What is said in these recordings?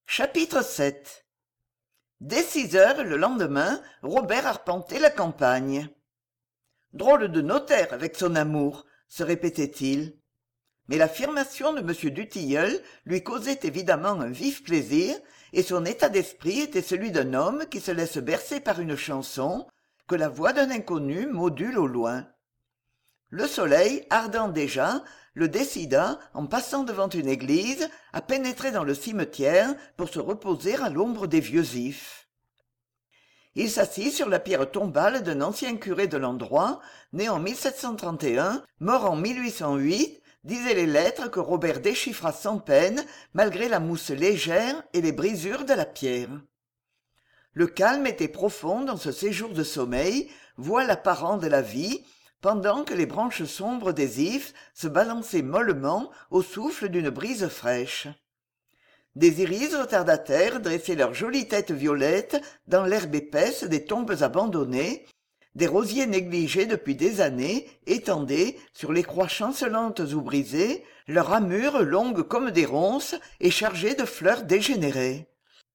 Chapitre 7. Dès 6 heures le lendemain, Robert arpentait la campagne. Drôle de notaire avec son amour, se répétait-il. Mais l'affirmation de M. Dutilleul lui causait évidemment un vif plaisir, et son état d'esprit était celui d'un homme qui se laisse bercer par une chanson que la voix d'un inconnu module au loin. Le soleil, ardent déjà, le décida, en passant devant une église, à pénétrer dans le cimetière pour se reposer à l'ombre des vieux ifs. Il s'assit sur la pierre tombale d'un ancien curé de l'endroit, né en 1731, mort en 1808, disaient les lettres que Robert déchiffra sans peine, malgré la mousse légère et les brisures de la pierre. Le calme était profond dans ce séjour de sommeil, voile apparent de la vie, pendant que les branches sombres des ifs se balançaient mollement au souffle d'une brise fraîche. Des iris retardataires dressaient leurs jolies têtes violettes dans l'herbe épaisse des tombes abandonnées, des rosiers négligés depuis des années étendaient, sur les croix chancelantes ou brisées, leurs ramures longues comme des ronces et chargées de fleurs dégénérées.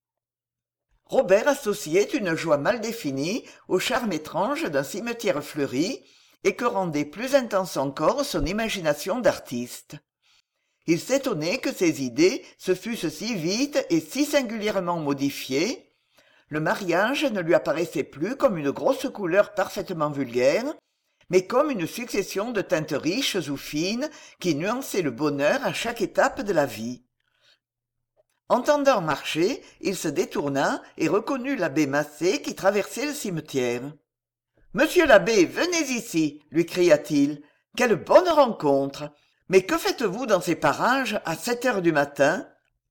Robert associait une joie mal définie au charme étrange d'un cimetière fleuri, et que rendait plus intense encore son imagination d'artiste. Il s'étonnait que ses idées se fussent si vite et si singulièrement modifiées. Le mariage ne lui apparaissait plus comme une grosse couleur parfaitement vulgaire, mais comme une succession de teintes riches ou fines qui nuançaient le bonheur à chaque étape de la vie. Entendant marcher, il se détourna et reconnut l'abbé Massé qui traversait le cimetière. « Monsieur l'abbé, venez ici !» lui cria-t-il. « Quelle bonne rencontre ! Mais que faites-vous dans ces parages à 7 heures du matin ?»«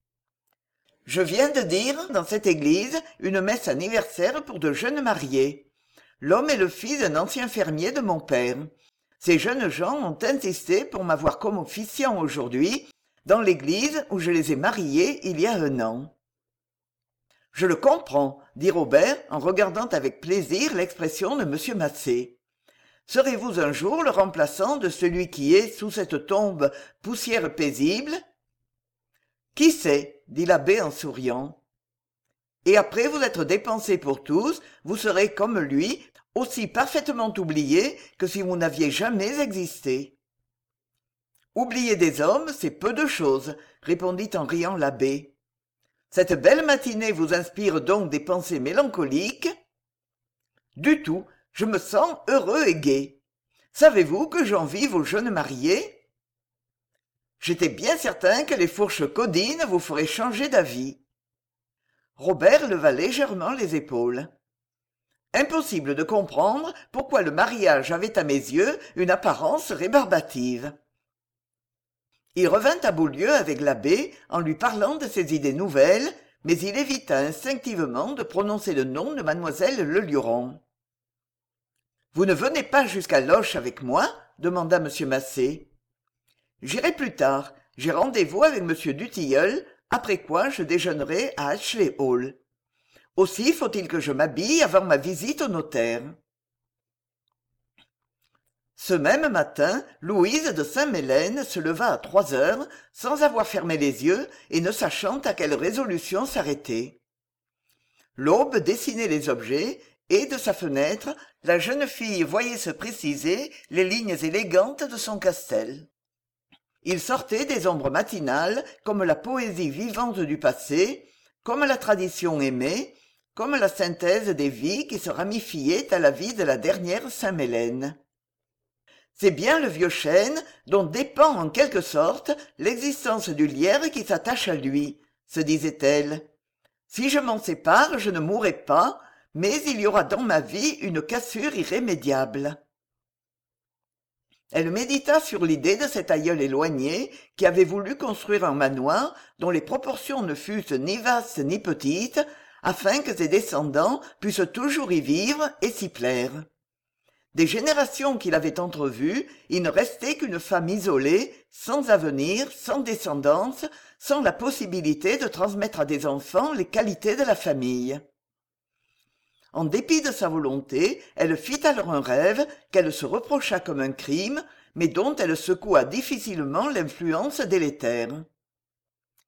Je viens de dire, dans cette église, une messe anniversaire pour de jeunes mariés. L'homme est le fils d'un ancien fermier de mon père. Ces jeunes gens ont insisté pour m'avoir comme officiant aujourd'hui dans l'église où je les ai mariés il y a 1 an. » « Je le comprends, » dit Robert en regardant avec plaisir l'expression de M. Massé. « Serez-vous un jour le remplaçant de celui qui est, sous cette tombe, poussière paisible ?»« Qui sait ?» dit l'abbé en souriant. « Et après vous être dépensé pour tous, vous serez, comme lui, aussi parfaitement oublié que si vous n'aviez jamais existé. »« Oublier des hommes, c'est peu de chose, » répondit en riant l'abbé. Cette belle matinée vous inspire donc des pensées mélancoliques ? Du tout, je me sens heureux et gai. Savez-vous que j'envie vos jeunes mariés ? J'étais bien certain que les fourches codines vous feraient changer d'avis. Robert leva légèrement les épaules. Impossible de comprendre pourquoi le mariage avait à mes yeux une apparence rébarbative. Il revint à Beaulieu avec l'abbé en lui parlant de ses idées nouvelles, mais il évita instinctivement de prononcer le nom de mademoiselle Leluron. « Vous ne venez pas jusqu'à Loches avec moi ?» demanda M. Massé. « J'irai plus tard. J'ai rendez-vous avec M. Dutilleul, après quoi je déjeunerai à Ashley Hall. Aussi faut-il que je m'habille avant ma visite au notaire. » Ce même matin, Louise de Saint-Mélène se leva à 3 heures, sans avoir fermé les yeux et ne sachant à quelle résolution s'arrêter. L'aube dessinait les objets, et, de sa fenêtre, la jeune fille voyait se préciser les lignes élégantes de son castel. Il sortait des ombres matinales comme la poésie vivante du passé, comme la tradition aimée, comme la synthèse des vies qui se ramifiaient à la vie de la dernière Saint-Mélène. C'est bien le vieux chêne dont dépend en quelque sorte l'existence du lierre qui s'attache à lui, se disait-elle. Si je m'en sépare, je ne mourrai pas, mais il y aura dans ma vie une cassure irrémédiable. Elle médita sur l'idée de cet aïeul éloigné qui avait voulu construire un manoir dont les proportions ne fussent ni vastes ni petites, afin que ses descendants puissent toujours y vivre et s'y plaire. Des générations qu'il avait entrevues, il ne restait qu'une femme isolée, sans avenir, sans descendance, sans la possibilité de transmettre à des enfants les qualités de la famille. En dépit de sa volonté, elle fit alors un rêve qu'elle se reprocha comme un crime, mais dont elle secoua difficilement l'influence délétère.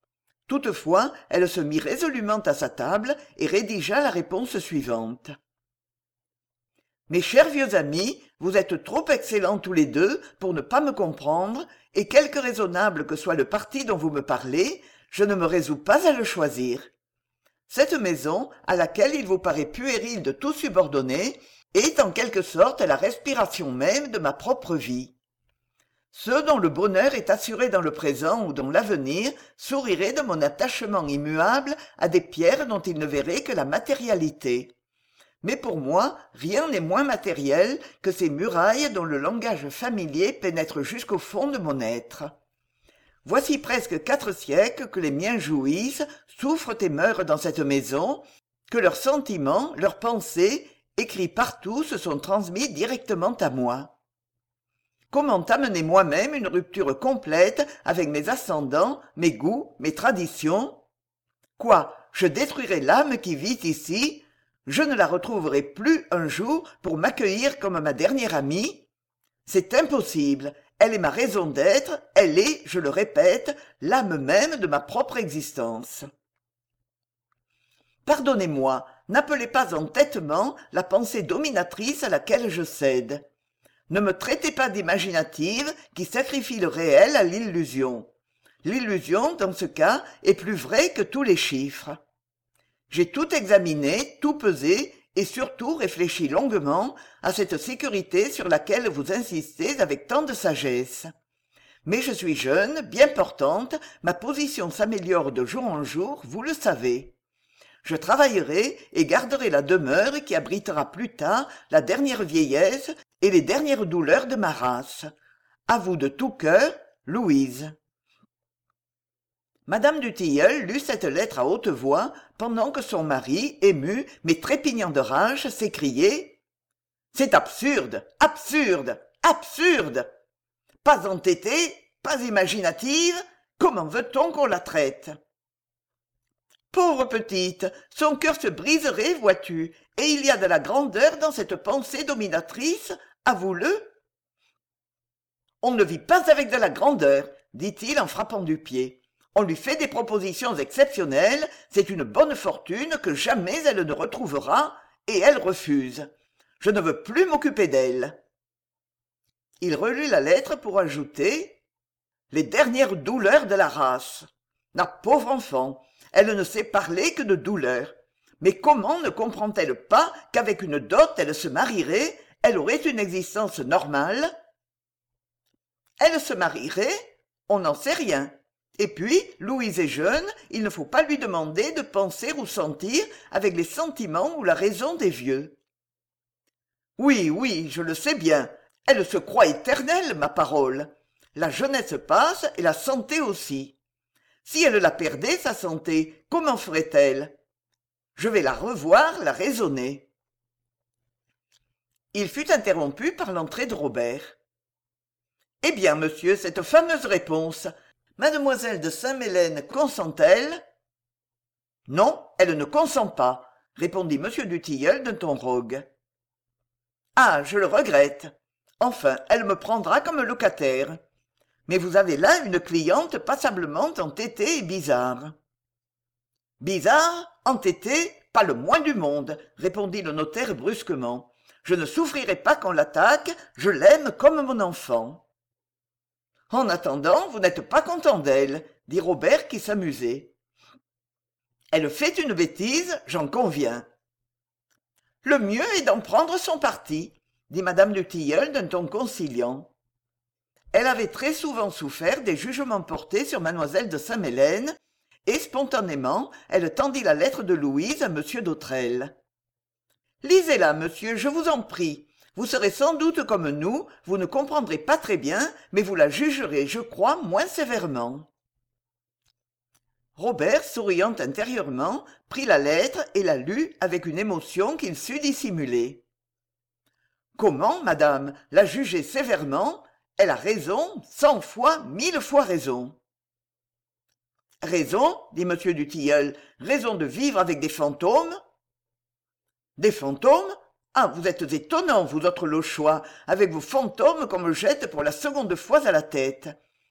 Toutefois, elle se mit résolument à sa table et rédigea la réponse suivante. Mes chers vieux amis, vous êtes trop excellents tous les deux pour ne pas me comprendre, et quelque raisonnable que soit le parti dont vous me parlez, je ne me résous pas à le choisir. Cette maison, à laquelle il vous paraît puéril de tout subordonner, est en quelque sorte la respiration même de ma propre vie. Ceux dont le bonheur est assuré dans le présent ou dans l'avenir souriraient de mon attachement immuable à des pierres dont ils ne verraient que la matérialité. Mais pour moi, rien n'est moins matériel que ces murailles dont le langage familier pénètre jusqu'au fond de mon être. Voici presque 4 siècles que les miens jouissent, souffrent et meurent dans cette maison, que leurs sentiments, leurs pensées, écrits partout, se sont transmis directement à moi. Comment amener moi-même une rupture complète avec mes ascendants, mes goûts, mes traditions? Quoi, je détruirai l'âme qui vit ici? Je ne la retrouverai plus un jour pour m'accueillir comme ma dernière amie? C'est impossible. Elle est ma raison d'être, elle est, je le répète, l'âme même de ma propre existence. Pardonnez-moi, n'appelez pas entêtement la pensée dominatrice à laquelle je cède. Ne me traitez pas d'imaginative qui sacrifie le réel à l'illusion. L'illusion, dans ce cas, est plus vraie que tous les chiffres. J'ai tout examiné, tout pesé, et surtout réfléchi longuement à cette sécurité sur laquelle vous insistez avec tant de sagesse. Mais je suis jeune, bien portante, ma position s'améliore de jour en jour, vous le savez. Je travaillerai et garderai la demeure qui abritera plus tard la dernière vieillesse et les dernières douleurs de ma race. À vous de tout cœur, Louise. Madame du Tilleul lut cette lettre à haute voix pendant que son mari, ému mais trépignant de rage, s'écriait « C'est absurde, absurde, absurde! Pas entêtée, pas imaginative, comment veut-on qu'on la traite ?» Pauvre petite, son cœur se briserait, vois-tu, et il y a de la grandeur dans cette pensée dominatrice, avoue-le. On ne vit pas avec de la grandeur, dit-il en frappant du pied. On lui fait des propositions exceptionnelles, c'est une bonne fortune que jamais elle ne retrouvera, et elle refuse. Je ne veux plus m'occuper d'elle. Il relut la lettre pour ajouter « Les dernières douleurs de la race. La pauvre enfant, elle ne sait parler que de douleurs. Mais comment ne comprend-elle pas qu'avec une dot elle se marierait, elle aurait une existence normale? Elle se marierait? On n'en sait rien. Et puis, Louise est jeune, il ne faut pas lui demander de penser ou sentir avec les sentiments ou la raison des vieux. Oui, oui, je le sais bien. Elle se croit éternelle, ma parole. La jeunesse passe et la santé aussi. Si elle la perdait, sa santé, comment ferait-elle? Je vais la revoir, la raisonner. Il fut interrompu par l'entrée de Robert. Eh bien, monsieur, cette fameuse réponse, mademoiselle de Saint-Mélène consent-elle? Non, elle ne consent pas, répondit monsieur du Tilleul d'un ton rogue. Ah, je le regrette. Enfin, elle me prendra comme locataire. Mais vous avez là une cliente passablement entêtée et bizarre. Bizarre? Entêtée? Pas le moins du monde, répondit le notaire brusquement. Je ne souffrirai pas qu'on l'attaque, je l'aime comme mon enfant. En attendant, vous n'êtes pas content d'elle, dit Robert qui s'amusait. Elle fait une bêtise, j'en conviens. Le mieux est d'en prendre son parti, dit madame du Tilleul d'un ton conciliant. Elle avait très souvent souffert des jugements portés sur mademoiselle de Saint-Mélène, et spontanément, elle tendit la lettre de Louise à monsieur d'Autrelle. Lisez-la, monsieur, je vous en prie. Vous serez sans doute comme nous, vous ne comprendrez pas très bien, mais vous la jugerez, je crois, moins sévèrement. Robert, souriant intérieurement, prit la lettre et la lut avec une émotion qu'il sut dissimuler. Comment, madame, la juger sévèrement? Elle a raison, 100 fois, 1000 fois raison. Raison, dit monsieur du Tilleul, raison de vivre avec des fantômes? Des fantômes? Ah, vous êtes étonnant, vous autres Lochois, avec vos fantômes qu'on me jette pour la seconde fois à la tête.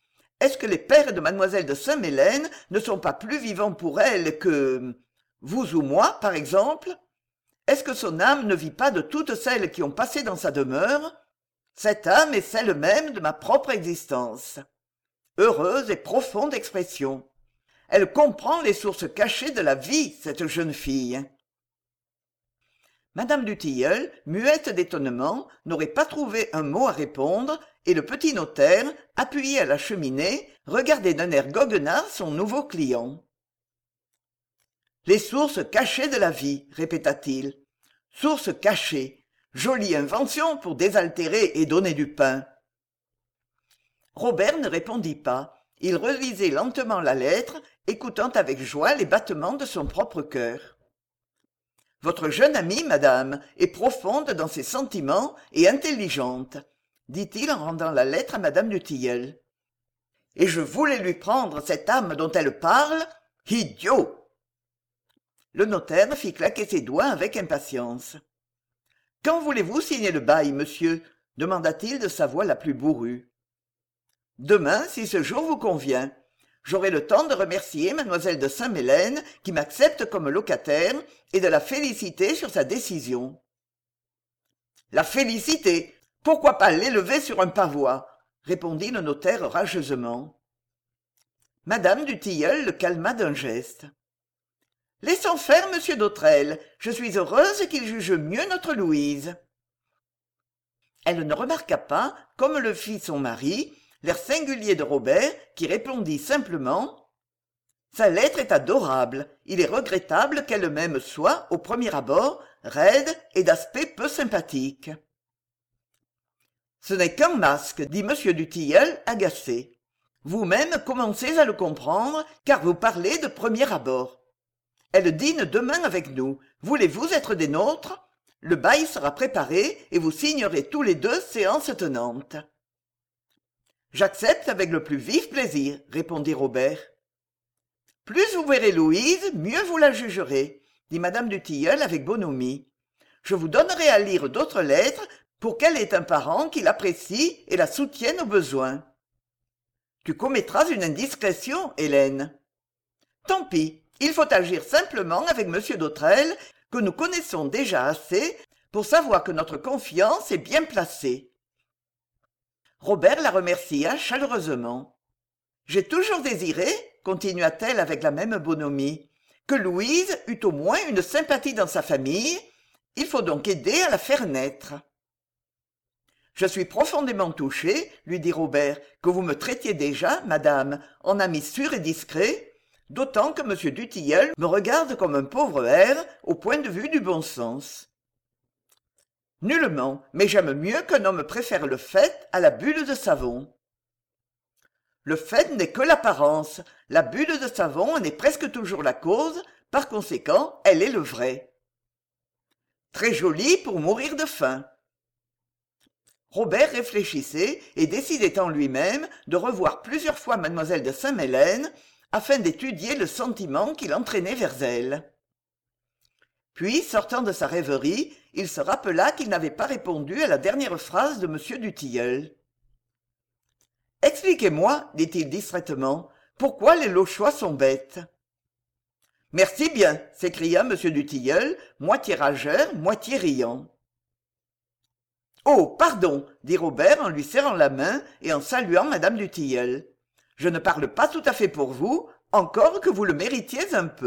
est-ce que les pères de mademoiselle de Saint-Mélène ne sont pas plus vivants pour elle que vous ou moi, par exemple? Est-ce que son âme ne vit pas de toutes celles qui ont passé dans sa demeure? Cette âme est celle même de ma propre existence. Heureuse et profonde expression. Elle comprend les sources cachées de la vie, cette jeune fille. Madame du Tilleul, muette d'étonnement, n'aurait pas trouvé un mot à répondre, et le petit notaire, appuyé à la cheminée, regardait d'un air goguenard son nouveau client. « Les sources cachées de la vie », répéta-t-il. « Sources cachées. Jolie invention pour désaltérer et donner du pain. » Robert ne répondit pas. Il relisait lentement la lettre, écoutant avec joie les battements de son propre cœur. « Votre jeune amie, madame, est profonde dans ses sentiments et intelligente, » dit-il en rendant la lettre à madame du Tilleul. « Et je voulais lui prendre cette âme dont elle parle. Idiot !» Le notaire fit claquer ses doigts avec impatience. « Quand voulez-vous signer le bail, monsieur ?» demanda-t-il de sa voix la plus bourrue. « Demain, si ce jour vous convient. J'aurai le temps de remercier mademoiselle de Saint-Mélène qui m'accepte comme locataire et de la féliciter sur sa décision. »« La féliciter? Pourquoi pas l'élever sur un pavois ?» répondit le notaire rageusement. Madame du Tilleul le calma d'un geste. « Laissons faire, monsieur d'Autrelle. Je suis heureuse qu'il juge mieux notre Louise. » Elle ne remarqua pas, comme le fit son mari, l'air singulier de Robert, qui répondit simplement « Sa lettre est adorable. Il est regrettable qu'elle-même soit, au premier abord, raide et d'aspect peu sympathique. »« Ce n'est qu'un masque, dit M. du Tilleul, agacé. Vous-même commencez à le comprendre, car vous parlez de premier abord. Elle dîne demain avec nous. Voulez-vous être des nôtres? Le bail sera préparé et vous signerez tous les deux séance tenante. » « J'accepte avec le plus vif plaisir, » répondit Robert. « Plus vous verrez Louise, mieux vous la jugerez, » dit madame du Tilleul avec bonhomie. « Je vous donnerai à lire d'autres lettres pour qu'elle ait un parent qui l'apprécie et la soutienne au besoin. »« Tu commettras une indiscrétion, Hélène. »« Tant pis, il faut agir simplement avec monsieur d'Autrelle, que nous connaissons déjà assez pour savoir que notre confiance est bien placée. » Robert la remercia chaleureusement. « J'ai toujours désiré, » continua-t-elle avec la même bonhomie, « que Louise eût au moins une sympathie dans sa famille. Il faut donc aider à la faire naître. »« Je suis profondément touché, » lui dit Robert, « que vous me traitiez déjà, madame, en ami sûr et discret, d'autant que M. du Tilleul me regarde comme un pauvre hère au point de vue du bon sens. » « Nullement, mais j'aime mieux qu'un homme préfère le fait à la bulle de savon. »« Le fait n'est que l'apparence. La bulle de savon en est presque toujours la cause, par conséquent, elle est le vrai. »« Très joli pour mourir de faim. » Robert réfléchissait et décidait en lui-même de revoir plusieurs fois mademoiselle de Saint-Mélène afin d'étudier le sentiment qui l'entraînait vers elle. Puis, sortant de sa rêverie, il se rappela qu'il n'avait pas répondu à la dernière phrase de M. du Tilleul. « Expliquez-moi, dit-il distraitement, pourquoi les Lochois sont bêtes. »« Merci bien, s'écria M. du Tilleul, moitié rageur, moitié riant. « Oh, pardon, dit Robert en lui serrant la main et en saluant madame du Tilleul. Je ne parle pas tout à fait pour vous, encore que vous le méritiez un peu. »